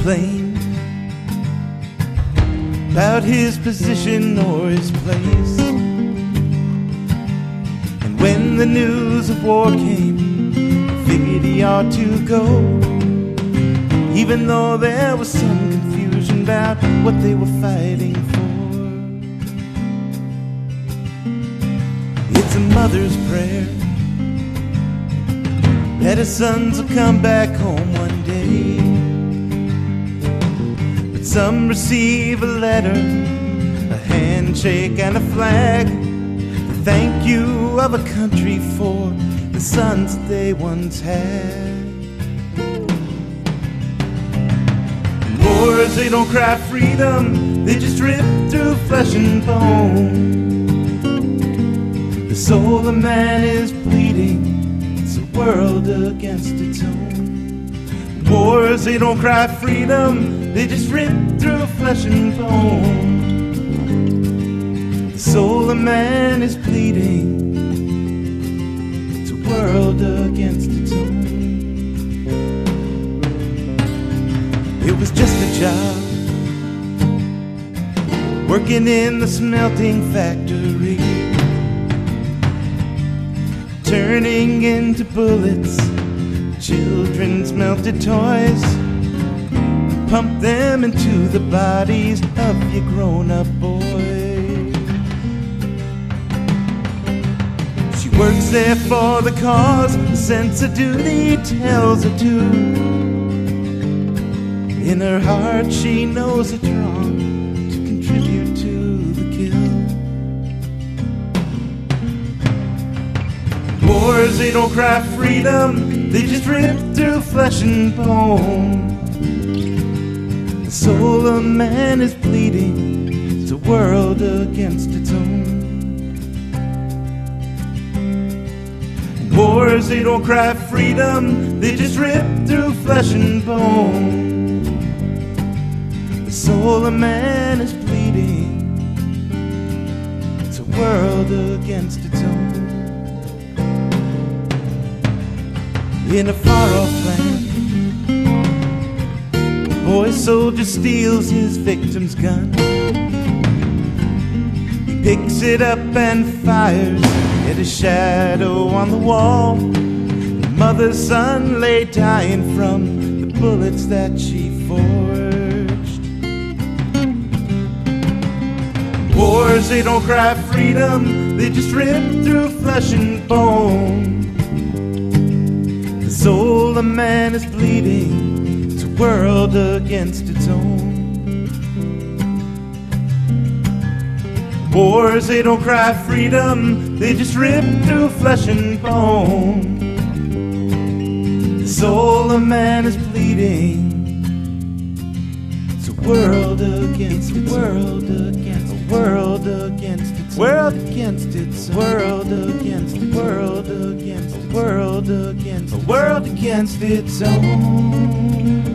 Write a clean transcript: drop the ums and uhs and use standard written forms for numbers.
complain about his position or his place. And when the news of war came, he figured he ought to go, even though there was some confusion about what they were fighting for. It's a mother's prayer that her sons will come back home one day. But some receive a letter, a handshake and a flag, the thank you of a country for the sons that they once had. Wars, they don't cry freedom, they just rip through flesh and bone. The soul of man is bleeding, it's a world against its own. Wars, they don't cry freedom, they just rip through flesh and bone. The soul of man is bleeding, it's a world against its own. It was just a job, working in the smelting factory, turning into bullets children's melted toys, pump them into the bodies of your grown-up boys. She works there for the cause, the sense of duty tells her to. In her heart she knows it's wrong to contribute to the kill. Wars, they don't cry freedom, they just rip through flesh and bone. The soul of man is bleeding, it's a world against its own. Wars, they don't cry freedom, they just rip through flesh and bone. The soul of man is bleeding, it's a world against its own. In a far-off land, a boy soldier steals his victim's gun. He picks it up and fires at a shadow on the wall. The mother's son lay dying from the bullets that she forged. Wars, they don't cry freedom, they just rip through flesh and bone. The soul of man is bleeding, it's a world against its own. Wars, they don't cry freedom, they just rip through flesh and bone. The soul of man is bleeding, it's a world against its world against a world against its world against its world against the world against the world against a world against its own.